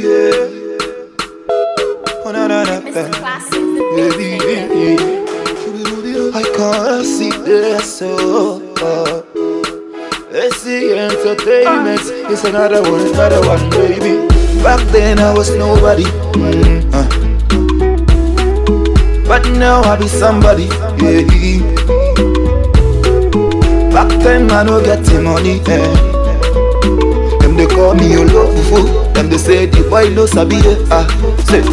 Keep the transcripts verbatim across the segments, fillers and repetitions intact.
yeah. Oh, na, na, na, baby, I can't see this, so uh, let's see entertainment. It's another one, another one, baby. Back then I was nobody, mm, uh. but now I be somebody, yeah. Back then I no get the money, eh. Them they call me your love fool. Them they say the boy no sabi, ah. Say,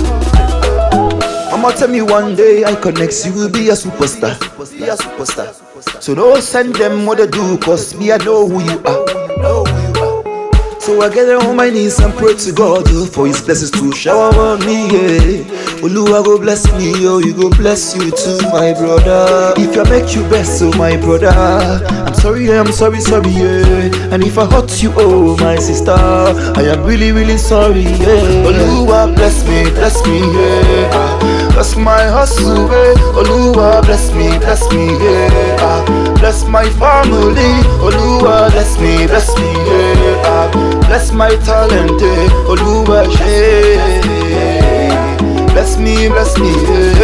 I'ma tell me one day I connect you will be a superstar, be a superstar. So don't send them what they do, cause me I know who you are, know who you are. So I get on my knees and pray to God oh, for His blessings to shower on me, yeah. Oluwa go bless me, oh, you go bless you too, my brother. If I make you best, oh, my brother, I'm sorry, I'm sorry, sorry, yeah. And if I hurt you, oh, my sister, I am really, really sorry, yeah. Oluwa bless me, bless me, yeah. Bless my hustle, yeah. Oluwa bless me, bless me, yeah. Bless my family, Oluwa bless me, bless me, yeah. Bless my talent, yeah. Oluwa, yeah. Bless me, bless me,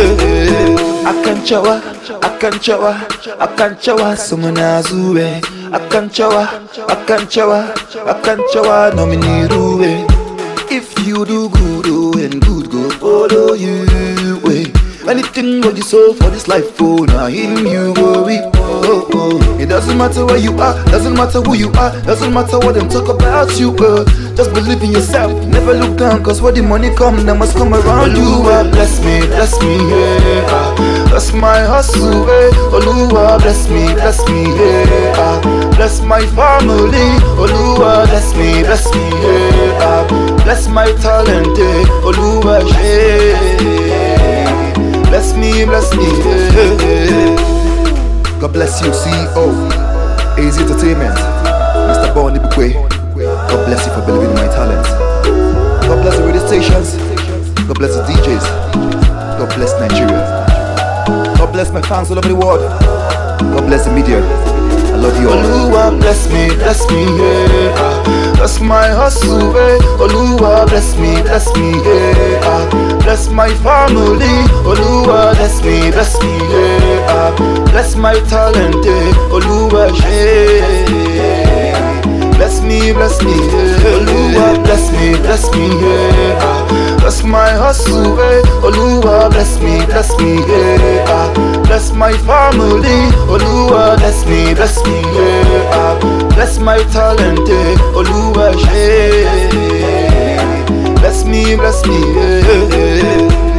yeah. Akanchawa, akanchawa, akanchawa, sumunazuwe. Akanchawa, akanchawa, akanchawa, nominiruwe. If you do good, oh, and good go follow you, way. Anything what you sow for this life, oh, now him you go reap, oh, oh. It doesn't matter where you are, doesn't matter who you are, doesn't matter what them talk about you, uh. Just believe in yourself, never look down, cause when the money come, they must come around you. Oluwa bless me, bless me, yeah. Bless my hustle, eh. Oluwa bless me, bless me, yeah. Bless my family, Oluwa bless me, bless me, yeah. Bless my talent, eh. Oluwa, yeah. Bless me, bless me, yeah. God bless you, C E O, A Z Entertainment, Mister Bonnie Bukwe. God bless you for believing in my talent. God bless the radio stations. God bless the D Js. God bless Nigeria. God bless my fans all over the world. God bless the media. I love you all. Oluwa bless me, bless me, yeah. Bless my hustle, eh. Oluwa bless me, bless me, yeah. Bless my family, Oluwa bless me, bless me, yeah. Bless my talent, eh. Oluwa, yeah. Bless me, bless me, yeah. Oluwa bless me, bless me, yeah. Bless my hustle, eh. Oluwa bless me, bless me, yeah. Bless my family, Oluwa bless me, bless me, yeah. Bless my talent, eh. Oluwa, yeah. Bless me, bless me, yeah.